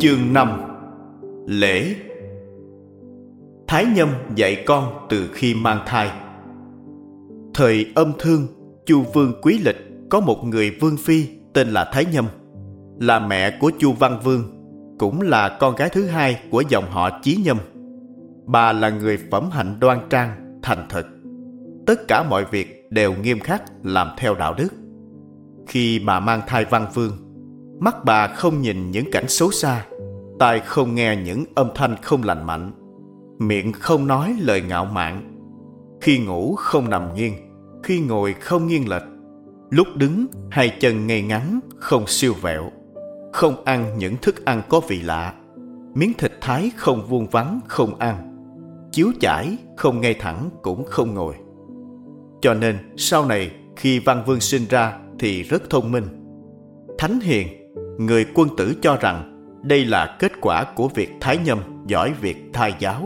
Chương 5. Lễ. Thái Nhâm dạy con từ khi mang thai. Thời Âm Thương, Chu Vương Quý Lịch có một người vương phi tên là Thái Nhâm, là mẹ của Chu Văn Vương, cũng là con gái thứ hai của dòng họ Chí Nhâm. Bà là người phẩm hạnh đoan trang, thành thật. Tất cả mọi việc đều nghiêm khắc, làm theo đạo đức. Khi bà mang thai Văn Vương, mắt bà không nhìn những cảnh xấu xa, tai không nghe những âm thanh không lành mạnh, miệng không nói lời ngạo mạn. Khi ngủ không nằm nghiêng, khi ngồi không nghiêng lệch, lúc đứng hai chân ngay ngắn, không siêu vẹo, không ăn những thức ăn có vị lạ, miếng thịt thái không vuông vắn không ăn, chiếu chải không ngay thẳng cũng không ngồi. Cho nên sau này khi Văn Vương sinh ra thì rất thông minh. Thánh hiền, người quân tử cho rằng đây là kết quả của việc Thái Nhâm giỏi việc thai giáo.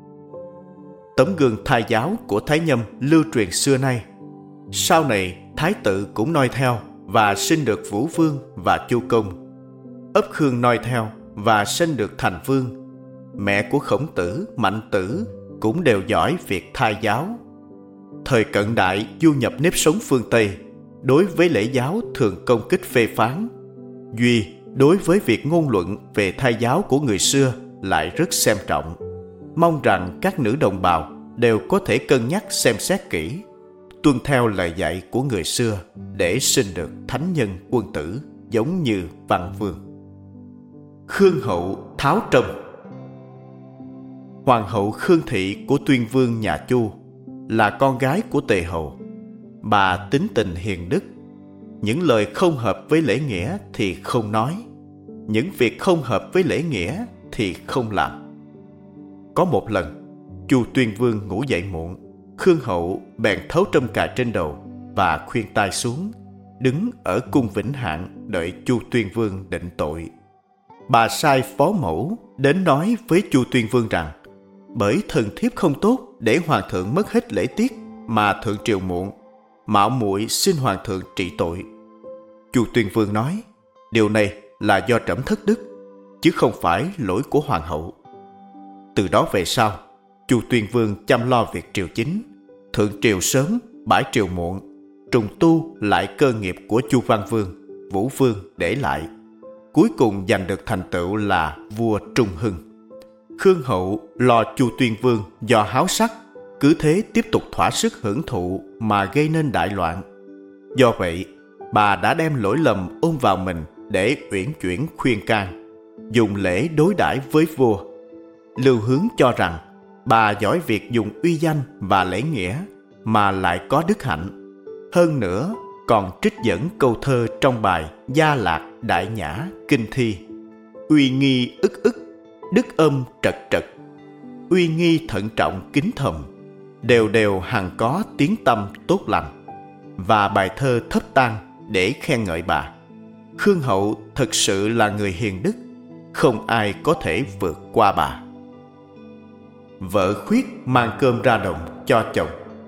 Tấm gương thai giáo của Thái Nhâm lưu truyền xưa nay. Sau này Thái tử cũng noi theo và sinh được Vũ Vương và Chu Công. Ấp Khương noi theo và sinh được Thành Vương. Mẹ của Khổng Tử, Mạnh Tử cũng đều giỏi việc thai giáo. Thời cận đại du nhập nếp sống phương Tây, đối với lễ giáo thường công kích phê phán. Duy đối với việc ngôn luận về thai giáo của người xưa lại rất xem trọng, mong rằng các nữ đồng bào đều có thể cân nhắc xem xét kỹ, tuân theo lời dạy của người xưa để sinh được thánh nhân quân tử giống như Văn Vương. Khương hậu Tháo Trâm. Hoàng hậu Khương Thị của Tuyên Vương nhà Chu là con gái của Tề hậu. Bà tính tình hiền đức, những lời không hợp với lễ nghĩa thì không nói, những việc không hợp với lễ nghĩa thì không làm. Có một lần, Chu Tuyên Vương ngủ dậy muộn, Khương hậu bèn tháo trâm cài trên đầu và khuyên tai xuống, đứng ở cung Vĩnh Hạng đợi Chu Tuyên Vương định tội. Bà sai phó mẫu đến nói với Chu Tuyên Vương rằng bởi thần thiếp không tốt để hoàng thượng mất hết lễ tiết mà thượng triều muộn, mạo muội xin hoàng thượng trị tội. Chu Tuyên Vương nói, điều này là do trẫm thất đức, chứ không phải lỗi của hoàng hậu. Từ đó về sau, Chu Tuyên Vương chăm lo việc triều chính, thượng triều sớm, bãi triều muộn, trùng tu lại cơ nghiệp của Chu Văn Vương, Vũ Vương để lại, cuối cùng giành được thành tựu là vua Trung Hưng. Khương hậu lo Chu Tuyên Vương do háo sắc, cứ thế tiếp tục thỏa sức hưởng thụ mà gây nên đại loạn. Do vậy, bà đã đem lỗi lầm ôm vào mình để uyển chuyển khuyên can, dùng lễ đối đãi với vua. Lưu Hướng cho rằng bà giỏi việc dùng uy danh và lễ nghĩa mà lại có đức hạnh. Hơn nữa còn trích dẫn câu thơ trong bài Gia Lạc Đại Nhã Kinh Thi: uy nghi ức ức, đức âm trật trật, uy nghi thận trọng kính thầm, đều đều hằng có tiếng tâm tốt lành, và bài thơ thấp tang để khen ngợi bà. Khương hậu thật sự là người hiền đức, không ai có thể vượt qua bà. Vợ khuyết mang cơm ra đồng cho chồng.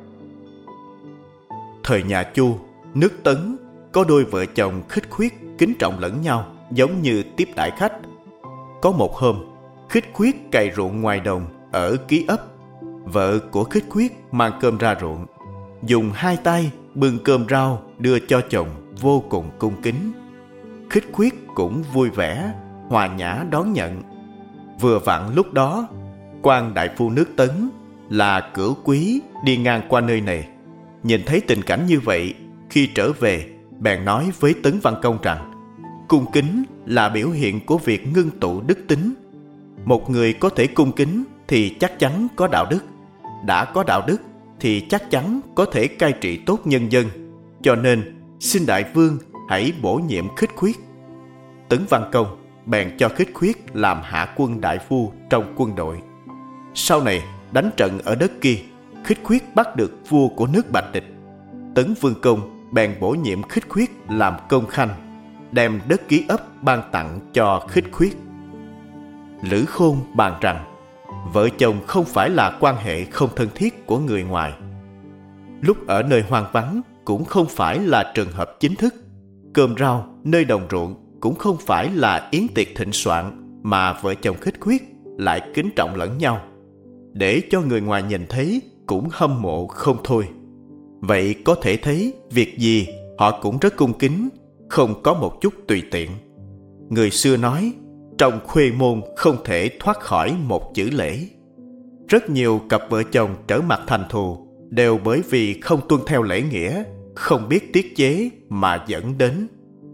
Thời nhà Chu, nước Tấn có đôi vợ chồng Khích Khuyết kính trọng lẫn nhau giống như tiếp đãi khách. Có một hôm, Khích Khuyết cày ruộng ngoài đồng ở Ký Ấp. Vợ của Khích Khuyết mang cơm ra ruộng, dùng hai tay bưng cơm rau đưa cho chồng vô cùng cung kính. Khích Khuyết cũng vui vẻ, hòa nhã đón nhận. Vừa vặn lúc đó, quan đại phu nước Tấn là Cửu Quý đi ngang qua nơi này, nhìn thấy tình cảnh như vậy, khi trở về bèn nói với Tấn Văn Công rằng cung kính là biểu hiện của việc ngưng tụ đức tính. Một người có thể cung kính thì chắc chắn có đạo đức, đã có đạo đức thì chắc chắn có thể cai trị tốt nhân dân, cho nên xin đại vương hãy bổ nhiệm Khích Khuyết. Tấn Văn Công bèn cho Khích Khuyết làm hạ quân đại phu trong quân đội. Sau này đánh trận ở đất Kỳ, Khích Khuyết bắt được vua của nước Bạch Địch. Tấn Vương Công bèn bổ nhiệm Khích Khuyết làm công khanh, đem đất Ký Ấp ban tặng cho Khích Khuyết. Lữ Khôn bàn rằng vợ chồng không phải là quan hệ không thân thiết của người ngoài. Lúc ở nơi hoang vắng cũng không phải là trường hợp chính thức. Cơm rau nơi đồng ruộng cũng không phải là yến tiệc thịnh soạn, mà vợ chồng Khích Khuyết lại kính trọng lẫn nhau, để cho người ngoài nhìn thấy cũng hâm mộ không thôi. Vậy có thể thấy việc gì họ cũng rất cung kính, không có một chút tùy tiện. Người xưa nói, trong khuê môn không thể thoát khỏi một chữ lễ. Rất nhiều cặp vợ chồng trở mặt thành thù đều bởi vì không tuân theo lễ nghĩa, không biết tiết chế mà dẫn đến.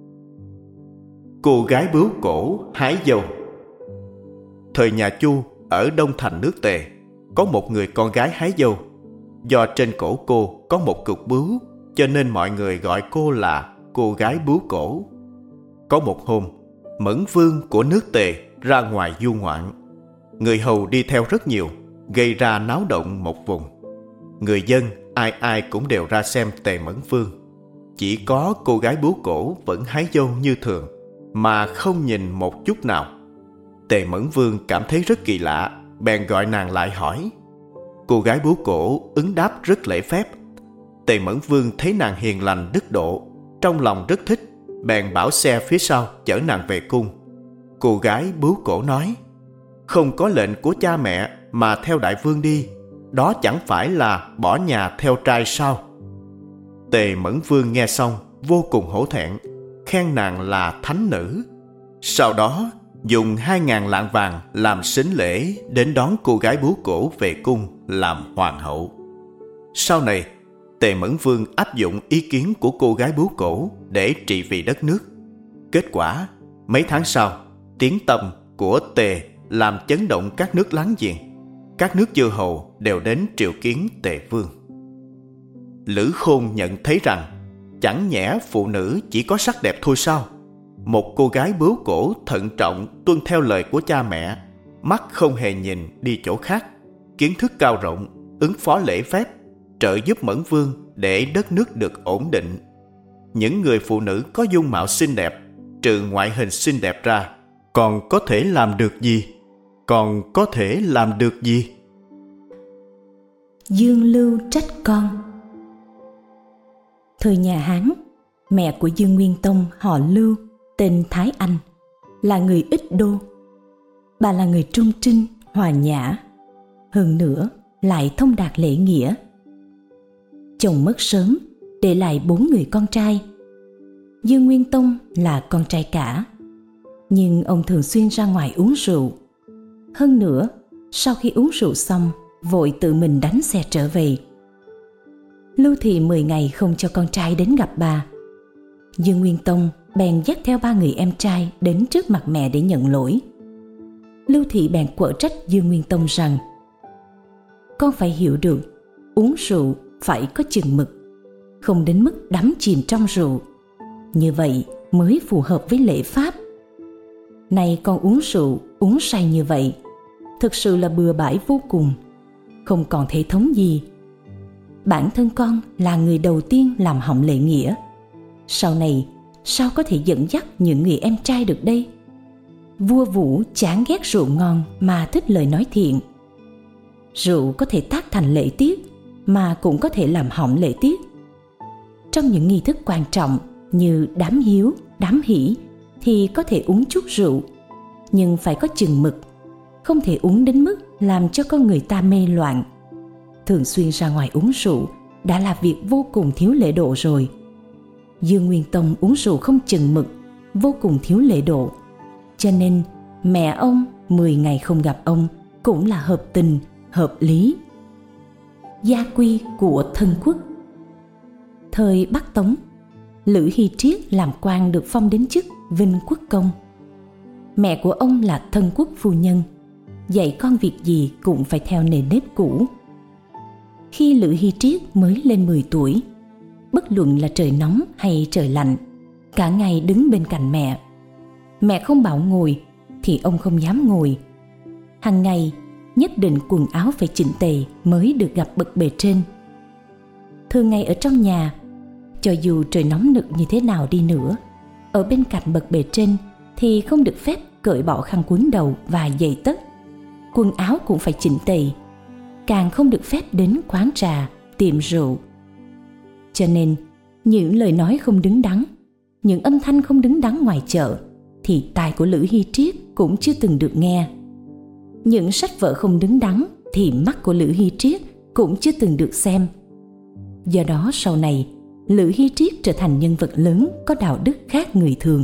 Cô gái bướu cổ hái dâu. Thời nhà Chu, ở Đông Thành nước Tề, có một người con gái hái dâu. Do trên cổ cô có một cục bướu, cho nên mọi người gọi cô là cô gái bướu cổ. Có một hôm, Mẫn Vương của nước Tề ra ngoài du ngoạn. Người hầu đi theo rất nhiều, gây ra náo động một vùng. Người dân ai ai cũng đều ra xem Tề Mẫn Vương. Chỉ có cô gái bướu cổ vẫn hái dâu như thường, mà không nhìn một chút nào. Tề Mẫn Vương cảm thấy rất kỳ lạ, bèn gọi nàng lại hỏi. Cô gái bướu cổ ứng đáp rất lễ phép. Tề Mẫn Vương thấy nàng hiền lành đức độ, trong lòng rất thích, bèn bảo xe phía sau chở nàng về cung. Cô gái bướu cổ nói, không có lệnh của cha mẹ mà theo đại vương đi, đó chẳng phải là bỏ nhà theo trai sao? Tề Mẫn Vương nghe xong vô cùng hổ thẹn, khen nàng là thánh nữ. Sau đó dùng 2.000 lạng vàng làm sính lễ đến đón cô gái bướu cổ về cung làm hoàng hậu. Sau này, Tề Mẫn Vương áp dụng ý kiến của cô gái bướu cổ để trị vì đất nước. Kết quả, mấy tháng sau, tiếng tăm của Tề làm chấn động các nước láng giềng. Các nước chư hầu đều đến triệu kiến Tề Vương. Lữ Khôn nhận thấy rằng, chẳng nhẽ phụ nữ chỉ có sắc đẹp thôi sao? Một cô gái bướu cổ thận trọng tuân theo lời của cha mẹ, mắt không hề nhìn đi chỗ khác, kiến thức cao rộng, ứng phó lễ phép, trợ giúp Mẫn Vương để đất nước được ổn định. Những người phụ nữ có dung mạo xinh đẹp, trừ ngoại hình xinh đẹp ra, còn có thể làm được gì? Còn có thể làm được gì? Dương Lưu trách con. Thời nhà Hán, mẹ của Dương Nguyên Tông họ Lưu, tên Thái Anh, là người ít đô. Bà là người trung trinh, hòa nhã, hơn nữa lại thông đạt lễ nghĩa. Chồng mất sớm, để lại 4 người con trai. Dương Nguyên Tông là con trai cả, nhưng ông thường xuyên ra ngoài uống rượu. Hơn nữa, sau khi uống rượu xong, vội tự mình đánh xe trở về. Lưu Thị 10 ngày không cho con trai đến gặp bà. Dương Nguyên Tông bèn dắt theo 3 người em trai đến trước mặt mẹ để nhận lỗi. Lưu Thị bèn quở trách Dương Nguyên Tông rằng, con phải hiểu được, uống rượu phải có chừng mực, không đến mức đắm chìm trong rượu. Như vậy mới phù hợp với lễ pháp. Này con uống rượu, uống say như vậy, thực sự là bừa bãi vô cùng, không còn thể thống gì. Bản thân con là người đầu tiên làm hỏng lễ nghĩa, sau này sao có thể dẫn dắt những người em trai được đây? Vua Vũ chán ghét rượu ngon mà thích lời nói thiện. Rượu có thể tác thành lễ tiết, mà cũng có thể làm hỏng lễ tiết. Trong những nghi thức quan trọng như đám hiếu, đám hỷ thì có thể uống chút rượu, nhưng phải có chừng mực, không thể uống đến mức làm cho con người ta mê loạn. Thường xuyên ra ngoài uống rượu đã là việc vô cùng thiếu lễ độ rồi. Dương Nguyên Tông uống rượu không chừng mực, vô cùng thiếu lễ độ, cho nên mẹ ông 10 ngày không gặp ông cũng là hợp tình, hợp lý. Gia quy của thân quốc. Thời Bắc Tống, Lữ Hy Triết làm quan được phong đến chức Vinh Quốc Công. Mẹ của ông là thân quốc phu nhân, dạy con việc gì cũng phải theo nề nếp cũ. Khi Lữ Hy Triết mới lên 10 tuổi, bất luận là trời nóng hay trời lạnh, cả ngày đứng bên cạnh mẹ. Mẹ không bảo ngồi thì ông không dám ngồi. Hàng ngày nhất định quần áo phải chỉnh tề mới được gặp bậc bề trên. Thường ngày ở trong nhà, cho dù trời nóng nực như thế nào đi nữa, ở bên cạnh bậc bề trên thì không được phép cởi bỏ khăn quấn đầu và giày tất. Quần áo cũng phải chỉnh tề, càng không được phép đến quán trà, tiệm rượu. Cho nên những lời nói không đứng đắn, những âm thanh không đứng đắn ngoài chợ thì tai của Lữ Hy Triết cũng chưa từng được nghe. Những sách vở không đứng đắn thì mắt của Lữ Hy Triết cũng chưa từng được xem. Do đó sau này, Lữ Hy Triết trở thành nhân vật lớn có đạo đức khác người thường.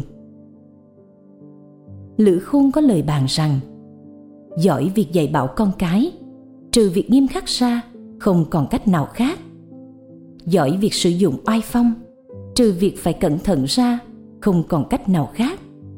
Lữ Khôn có lời bàn rằng: giỏi việc dạy bảo con cái, trừ việc nghiêm khắc ra, không còn cách nào khác. Giỏi việc sử dụng oai phong, trừ việc phải cẩn thận ra, không còn cách nào khác.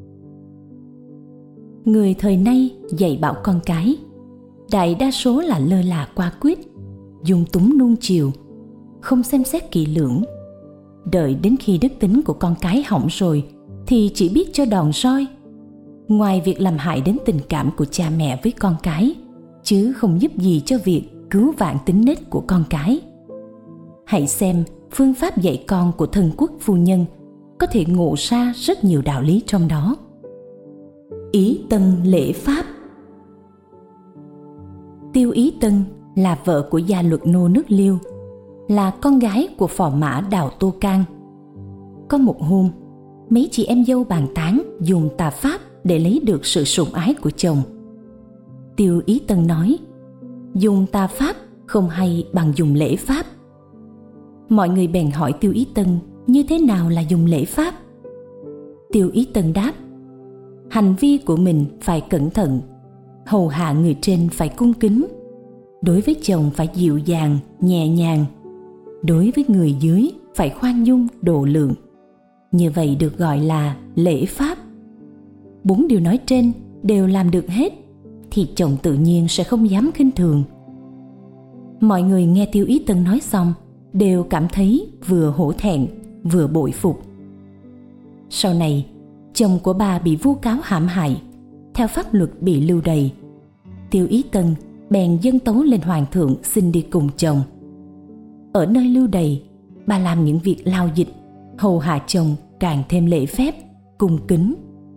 Người thời nay dạy bảo con cái, đại đa số là lơ là qua quyết, dung túng nuông chiều, không xem xét kỹ lưỡng. Đợi đến khi đức tính của con cái hỏng rồi thì chỉ biết cho đòn roi, ngoài việc làm hại đến tình cảm của cha mẹ với con cái, chứ không giúp gì cho việc cứu vãn tính nết của con cái. Hãy xem phương pháp dạy con của Thân Quốc phu nhân, có thể ngộ ra rất nhiều đạo lý trong đó. Ý Tân lễ pháp. Tiêu Ý Tân là vợ của gia luật nô nước Liêu, là con gái của phò mã Đào Tô Can. Có một hôm, mấy chị em dâu bàn tán dùng tà pháp để lấy được sự sủng ái của chồng. Tiêu Ý Tân nói: dùng tà pháp không hay bằng dùng lễ pháp. Mọi người bèn hỏi Tiêu Ý Tân như thế nào là dùng lễ pháp. Tiêu Ý Tân đáp: hành vi của mình phải cẩn thận, hầu hạ người trên phải cung kính, đối với chồng phải dịu dàng, nhẹ nhàng, đối với người dưới phải khoan dung, độ lượng. Như vậy được gọi là lễ pháp. 4 điều nói trên đều làm được hết thì chồng tự nhiên sẽ không dám khinh thường. Mọi người nghe Tiêu Ý Tân nói xong đều cảm thấy vừa hổ thẹn vừa bội phục. Sau này, chồng của bà bị vu cáo hãm hại, theo pháp luật bị lưu đày. Tiêu Ý Tân bèn dâng tấu lên hoàng thượng xin đi cùng chồng. Ở nơi lưu đày, bà làm những việc lao dịch, hầu hạ chồng càng thêm lễ phép, cung kính.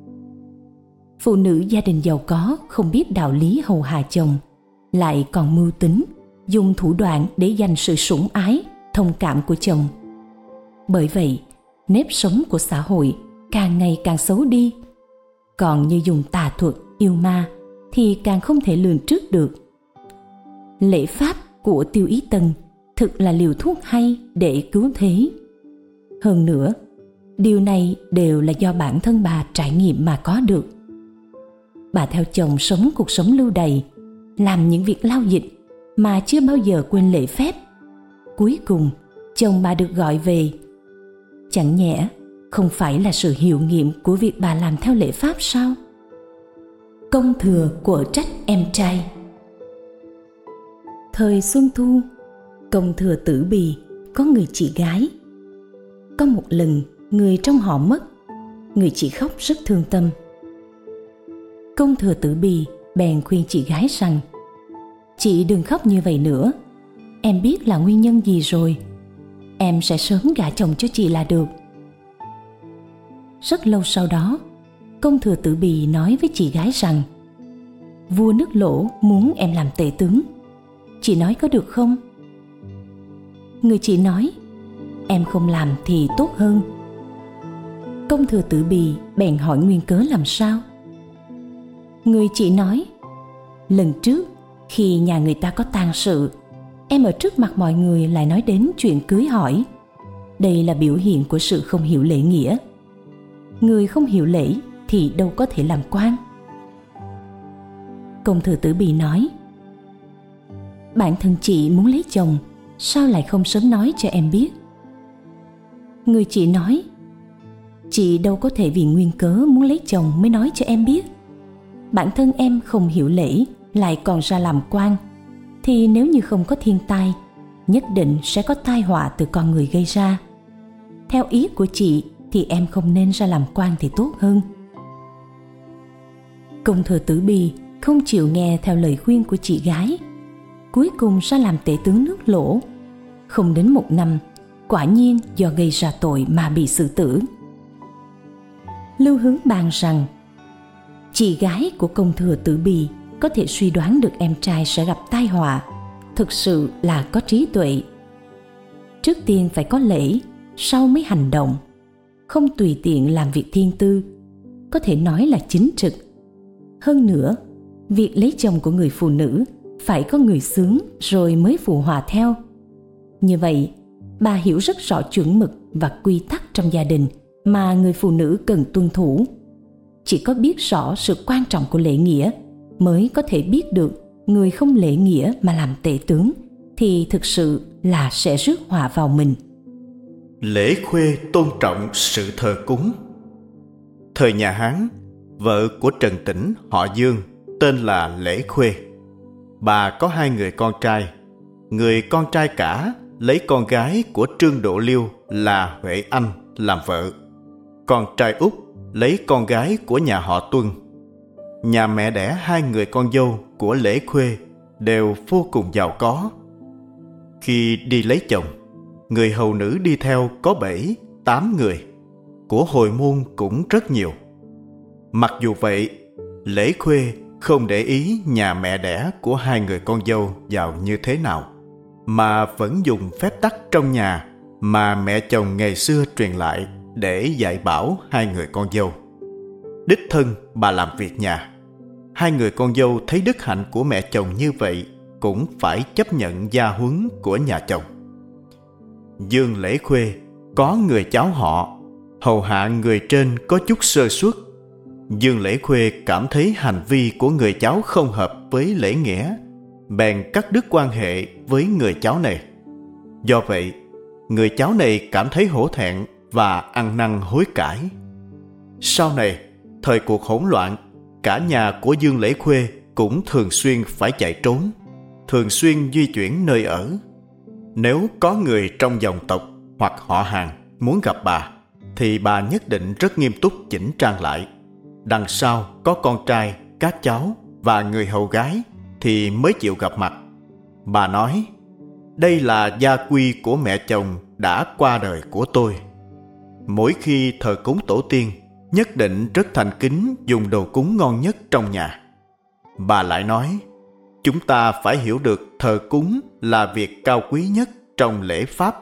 Phụ nữ gia đình giàu có không biết đạo lý hầu hạ chồng, lại còn mưu tính, dùng thủ đoạn để giành sự sủng ái, thông cảm của chồng. Bởi vậy, nếp sống của xã hội càng ngày càng xấu đi. Còn như dùng tà thuật, yêu ma thì càng không thể lường trước được. Lễ pháp của Tiêu Ý Tân thực là liều thuốc hay để cứu thế. Hơn nữa, điều này đều là do bản thân bà trải nghiệm mà có được. Bà theo chồng sống cuộc sống lưu đày, làm những việc lao dịch mà chưa bao giờ quên lễ phép. Cuối cùng, chồng bà được gọi về. Chẳng nhẽ không phải là sự hiệu nghiệm của việc bà làm theo lễ pháp sao? Công thừa của trách em trai. Thời Xuân Thu, Công thừa Tử Bì có người chị gái. Có một lần người trong họ mất, người chị khóc rất thương tâm. Công thừa Tử Bì bèn khuyên chị gái rằng: chị đừng khóc như vậy nữa, em biết là nguyên nhân gì rồi, em sẽ sớm gả chồng cho chị là được. Rất lâu sau đó, Công thừa Tử Bì nói với chị gái rằng: vua nước Lỗ muốn em làm tể tướng, chị nói có được không? Người chị nói: em không làm thì tốt hơn. Công thừa Tử Bì bèn hỏi nguyên cớ làm sao. Người chị nói: lần trước khi nhà người ta có tang sự, em ở trước mặt mọi người lại nói đến chuyện cưới hỏi. Đây là biểu hiện của sự không hiểu lễ nghĩa. Người không hiểu lễ thì đâu có thể làm quan. Công thừa Tử Bì nói: bản thân chị muốn lấy chồng, sao lại không sớm nói cho em biết? Người chị nói: chị đâu có thể vì nguyên cớ muốn lấy chồng mới nói cho em biết. Bản thân em không hiểu lễ lại còn ra làm quan, thì nếu như không có thiên tai, nhất định sẽ có tai họa từ con người gây ra. Theo ý của chị thì em không nên ra làm quan thì tốt hơn. Công thừa Tử Bì không chịu nghe theo lời khuyên của chị gái, cuối cùng ra làm tể tướng nước Lỗ. Không đến 1 năm, quả nhiên do gây ra tội mà bị xử tử. Lưu Hướng bàn rằng chị gái của Công thừa Tử Bì có thể suy đoán được em trai sẽ gặp tai họa, thực sự là có trí tuệ. Trước tiên phải có lễ, sau mới hành động, không tùy tiện làm việc thiên tư. có thể nói là chính trực. Hơn nữa, việc lấy chồng của người phụ nữ phải có người xướng rồi mới phụ họa theo. Như vậy, bà hiểu rất rõ chuẩn mực và quy tắc trong gia đình mà người phụ nữ cần tuân thủ. Chỉ có biết rõ sự quan trọng của lễ nghĩa mới có thể biết được người không lễ nghĩa mà làm tể tướng thì thực sự là sẽ rước họa vào mình. Lễ khuê tôn trọng sự thờ cúng. Thời nhà Hán, vợ của Trần Tĩnh họ Dương tên là Lễ Khuê. Bà có 2 người con trai. Người con trai cả lấy con gái của Trương Độ Liêu là Huệ Anh làm vợ. Con trai út lấy con gái của nhà họ Tuân. Nhà mẹ đẻ 2 người con dâu của Lễ Khuê đều vô cùng giàu có. Khi đi lấy chồng, người hầu nữ đi theo có 7-8 người, của hồi môn cũng rất nhiều. Mặc dù vậy, Lễ Khuê không để ý nhà mẹ đẻ của 2 người con dâu giàu như thế nào, mà vẫn dùng phép tắc trong nhà mà mẹ chồng ngày xưa truyền lại để dạy bảo 2 người con dâu. Đích thân bà làm việc nhà. 2 người con dâu thấy đức hạnh của mẹ chồng như vậy cũng phải chấp nhận gia huấn của nhà chồng. Dương Lễ Khuê có người cháu họ, hầu hạ người trên có chút sơ suất. Dương Lễ Khuê cảm thấy hành vi của người cháu không hợp với lễ nghĩa, bèn cắt đứt quan hệ với người cháu này. Do vậy, người cháu này cảm thấy hổ thẹn và ăn năn hối cải. Sau này, thời cuộc hỗn loạn, cả nhà của Dương Lễ Khuê cũng thường xuyên phải chạy trốn, thường xuyên di chuyển nơi ở. Nếu có người trong dòng tộc hoặc họ hàng muốn gặp bà, thì bà nhất định rất nghiêm túc chỉnh trang lại. Đằng sau có con trai, các cháu và người hầu gái thì mới chịu gặp mặt. Bà nói, đây là gia quy của mẹ chồng đã qua đời của tôi. Mỗi khi thờ cúng tổ tiên, nhất định rất thành kính dùng đồ cúng ngon nhất trong nhà. Bà lại nói, chúng ta phải hiểu được thờ cúng là việc cao quý nhất trong lễ pháp.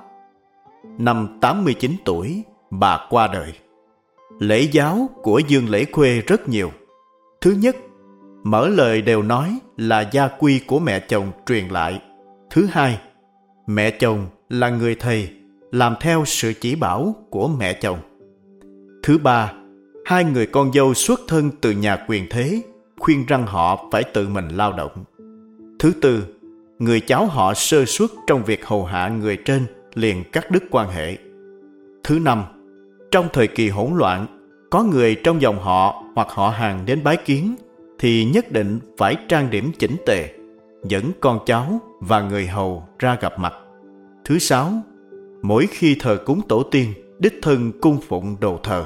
Năm 89 tuổi, bà qua đời. Lễ giáo của Dương Lễ Khuê rất nhiều. Thứ nhất, mở lời đều nói là gia quy của mẹ chồng truyền lại. Thứ hai, mẹ chồng là người thầy, làm theo sự chỉ bảo của mẹ chồng. Thứ ba, 2 người con dâu xuất thân từ nhà quyền thế, khuyên rằng họ phải tự mình lao động. Thứ tư, người cháu họ sơ suất trong việc hầu hạ người trên liền cắt đứt quan hệ. Thứ năm, trong thời kỳ hỗn loạn, có người trong dòng họ hoặc họ hàng đến bái kiến thì nhất định phải trang điểm chỉnh tề, dẫn con cháu và người hầu ra gặp mặt. Thứ sáu, mỗi khi thờ cúng tổ tiên, đích thân cung phụng đồ thờ.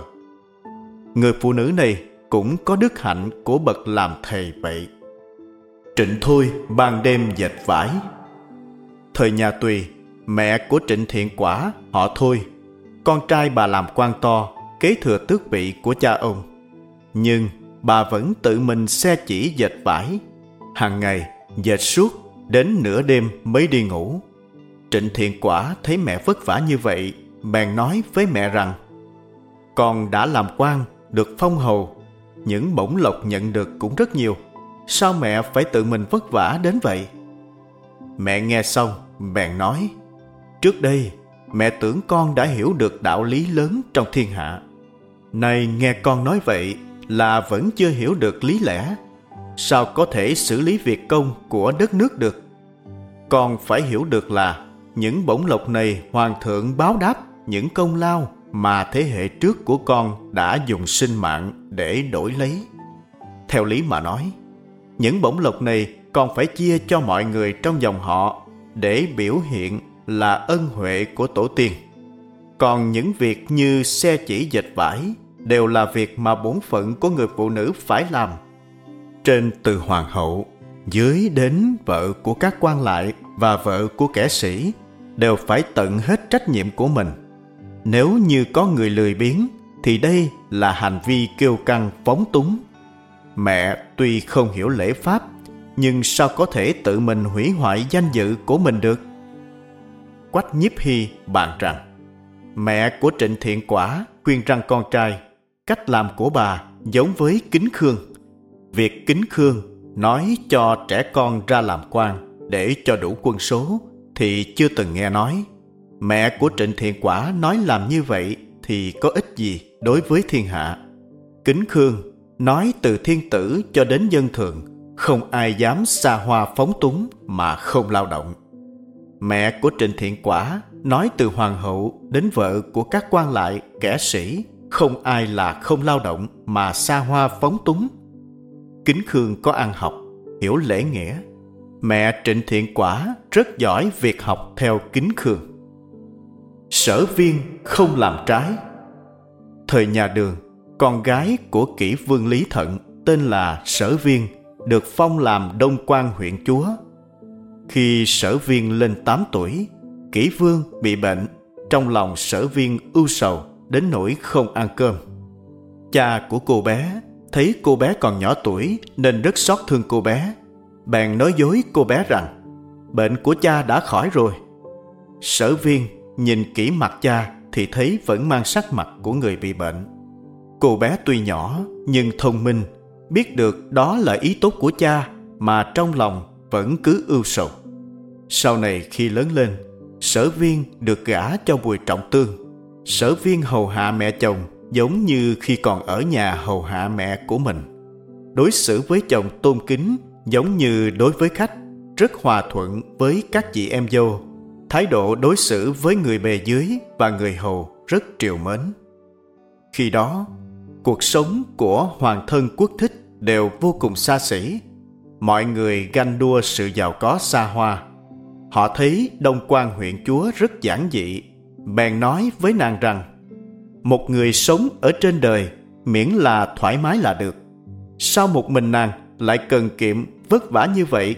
Người phụ nữ này cũng có đức hạnh của bậc làm thầy vậy. Trịnh Thôi ban đêm dệt vải. Thời nhà Tùy, mẹ của Trịnh Thiện Quả họ Thôi, con trai bà làm quan to, kế thừa tước vị của cha ông. Nhưng bà vẫn tự mình xe chỉ dệt vải, hàng ngày dệt suốt đến nửa đêm mới đi ngủ. Trịnh Thiện Quả thấy mẹ vất vả như vậy, bèn nói với mẹ rằng, con đã làm quan, được phong hầu, những bổng lộc nhận được cũng rất nhiều, sao mẹ phải tự mình vất vả đến vậy? Mẹ nghe xong, bèn nói, trước đây mẹ tưởng con đã hiểu được đạo lý lớn trong thiên hạ. Nay nghe con nói vậy là vẫn chưa hiểu được lý lẽ, sao có thể xử lý việc công của đất nước được? Con phải hiểu được là những bổng lộc này hoàng thượng báo đáp những công lao mà thế hệ trước của con đã dùng sinh mạng để đổi lấy. Theo lý mà nói, những bổng lộc này con phải chia cho mọi người trong dòng họ để biểu hiện là ân huệ của tổ tiên. Còn những việc như xe chỉ dệt vải đều là việc mà bổn phận của người phụ nữ phải làm. Trên từ hoàng hậu, dưới đến vợ của các quan lại và vợ của kẻ sĩ đều phải tận hết trách nhiệm của mình. Nếu như có người lười biếng thì đây là hành vi kiêu căng phóng túng. Mẹ tuy không hiểu lễ pháp, nhưng sao có thể tự mình hủy hoại danh dự của mình được? Quách Nhiếp Hy bàn rằng, mẹ của Trịnh Thiện Quả khuyên răn con trai, cách làm của bà giống với kính khương. Việc kính khương nói cho trẻ con ra làm quan để cho đủ quân số thì chưa từng nghe nói. Mẹ của Trịnh Thiện Quả nói làm như vậy thì có ích gì đối với thiên hạ. Kính khương nói từ thiên tử cho đến dân thường, không ai dám xa hoa phóng túng mà không lao động. Mẹ của Trịnh Thiện Quả nói từ hoàng hậu đến vợ của các quan lại, kẻ sĩ, không ai là không lao động mà xa hoa phóng túng. Kính khương có ăn học, hiểu lễ nghĩa. Mẹ Trịnh Thiện Quả rất giỏi việc học theo kính khương. Sở Viên không làm trái. Thời nhà Đường, con gái của kỷ vương Lý Thận tên là Sở Viên được phong làm Đông Quan huyện chúa. Khi Sở Viên lên 8 tuổi, kỷ vương bị bệnh. Trong lòng Sở Viên ưu sầu đến nỗi không ăn cơm. Cha của cô bé thấy cô bé còn nhỏ tuổi nên rất xót thương cô bé, bèn nói dối cô bé rằng bệnh của cha đã khỏi rồi. Sở Viên nhìn kỹ mặt cha thì thấy vẫn mang sắc mặt của người bị bệnh. Cô bé tuy nhỏ nhưng thông minh, biết được đó là ý tốt của cha mà trong lòng vẫn cứ ưu sầu. Sau này khi lớn lên, Sở Viên được gả cho Bùi Trọng Tương. Sở Viên hầu hạ mẹ chồng giống như khi còn ở nhà hầu hạ mẹ của mình. Đối xử với chồng tôn kính giống như đối với khách, rất hòa thuận với các chị em dâu. Thái độ đối xử với người bề dưới và người hầu rất trìu mến. Khi đó, cuộc sống của hoàng thân quốc thích đều vô cùng xa xỉ. Mọi người ganh đua sự giàu có xa hoa. Họ thấy Đông Quan huyện chúa rất giản dị, bèn nói với nàng rằng một người sống ở trên đời miễn là thoải mái là được. Sao một mình nàng lại cần kiệm vất vả như vậy?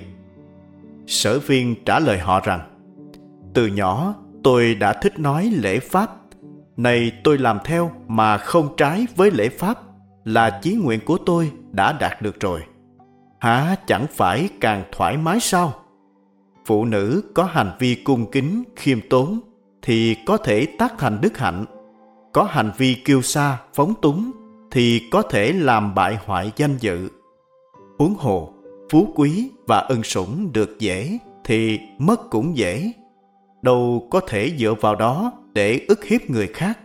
Sở Viên trả lời họ rằng từ nhỏ tôi đã thích nói lễ pháp. Này tôi làm theo mà không trái với lễ pháp là chí nguyện của tôi đã đạt được rồi. Hả, chẳng phải càng thoải mái sao? Phụ nữ có hành vi cung kính, khiêm tốn thì có thể tác thành đức hạnh. Có hành vi kiêu sa, phóng túng thì có thể làm bại hoại danh dự. Huống hồ, phú quý và ân sủng được dễ thì mất cũng dễ. Đâu có thể dựa vào đó để ức hiếp người khác.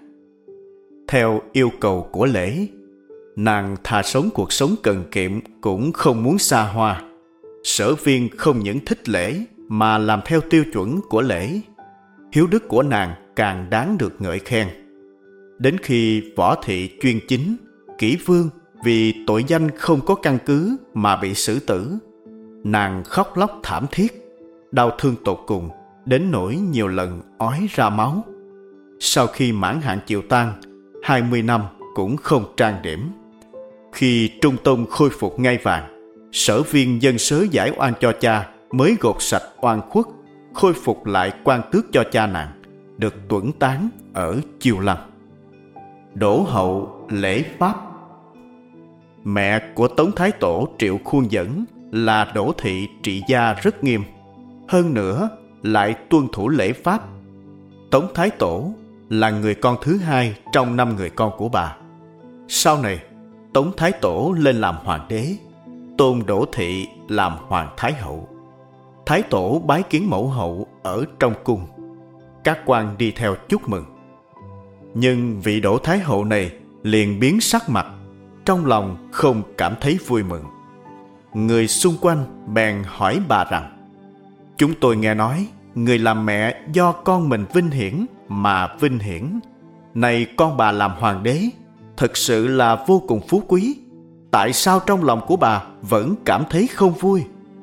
Theo yêu cầu của lễ, nàng thà sống cuộc sống cần kiệm cũng không muốn xa hoa. Sở Viên không những thích lễ mà làm theo tiêu chuẩn của lễ. Hiếu đức của nàng càng đáng được ngợi khen. Đến khi Võ Thị Chuyên Chính, kỷ vương vì tội danh không có căn cứ mà bị xử tử, nàng khóc lóc thảm thiết, đau thương tột cùng, đến nỗi nhiều lần ói ra máu. Sau khi mãn hạn chịu tang, 20 năm cũng không trang điểm. Khi Trung Tông khôi phục ngai vàng, Sở Viên dâng sớ giải oan cho cha, mới gột sạch oan khuất, khôi phục lại quan tước cho cha nàng, được tuẫn táng ở Chiêu Lâm. Đỗ hậu lễ pháp. Mẹ của Tống Thái Tổ Triệu Khuôn Dẫn là Đỗ Thị trị gia rất nghiêm, hơn nữa lại tuân thủ lễ pháp. Tống Thái Tổ là người con thứ hai trong 5 người con của bà. Sau này, Tống Thái Tổ lên làm hoàng đế, tôn Đỗ Thị làm hoàng thái hậu. Thái Tổ bái kiến mẫu hậu ở trong cung. Các quan đi theo chúc mừng. Nhưng vị Đỗ Thái Hậu này liền biến sắc mặt, trong lòng không cảm thấy vui mừng. Người xung quanh bèn hỏi bà rằng: chúng tôi nghe nói người làm mẹ do con mình vinh hiển mà vinh hiển. Này con bà làm hoàng đế, thật sự là vô cùng phú quý. Tại sao trong lòng của bà vẫn cảm thấy không vui?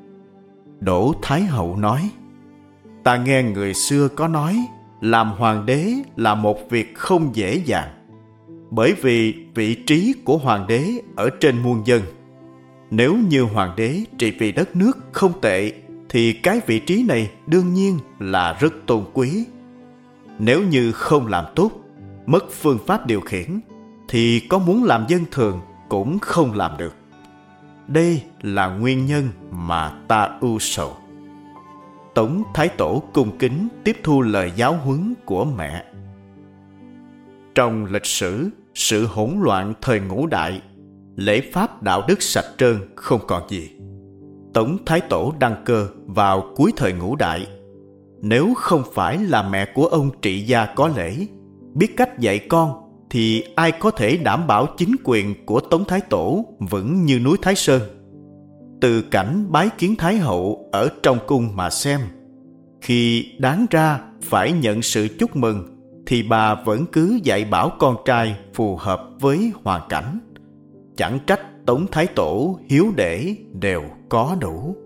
Đỗ Thái Hậu nói: ta nghe người xưa có nói, làm hoàng đế là một việc không dễ dàng. Bởi vì vị trí của hoàng đế ở trên muôn dân. Nếu như hoàng đế trị vì đất nước không tệ, thì cái vị trí này đương nhiên là rất tôn quý. Nếu như không làm tốt, mất phương pháp điều khiển, thì có muốn làm dân thường cũng không làm được. Đây là nguyên nhân mà ta ưu sầu. Tống Thái Tổ cung kính tiếp thu lời giáo huấn của mẹ. Trong lịch sử, sự hỗn loạn thời Ngũ Đại, lễ pháp đạo đức sạch trơn không còn gì. Tống Thái Tổ đăng cơ vào cuối thời Ngũ Đại. Nếu không phải là mẹ của ông trị gia có lễ, biết cách dạy con, thì ai có thể đảm bảo chính quyền của Tống Thái Tổ vững như núi Thái Sơn. Từ cảnh bái kiến Thái Hậu ở trong cung mà xem, khi đáng ra phải nhận sự chúc mừng, thì bà vẫn cứ dạy bảo con trai phù hợp với hoàn cảnh. Chẳng trách Tống Thái Tổ hiếu để đều có đủ.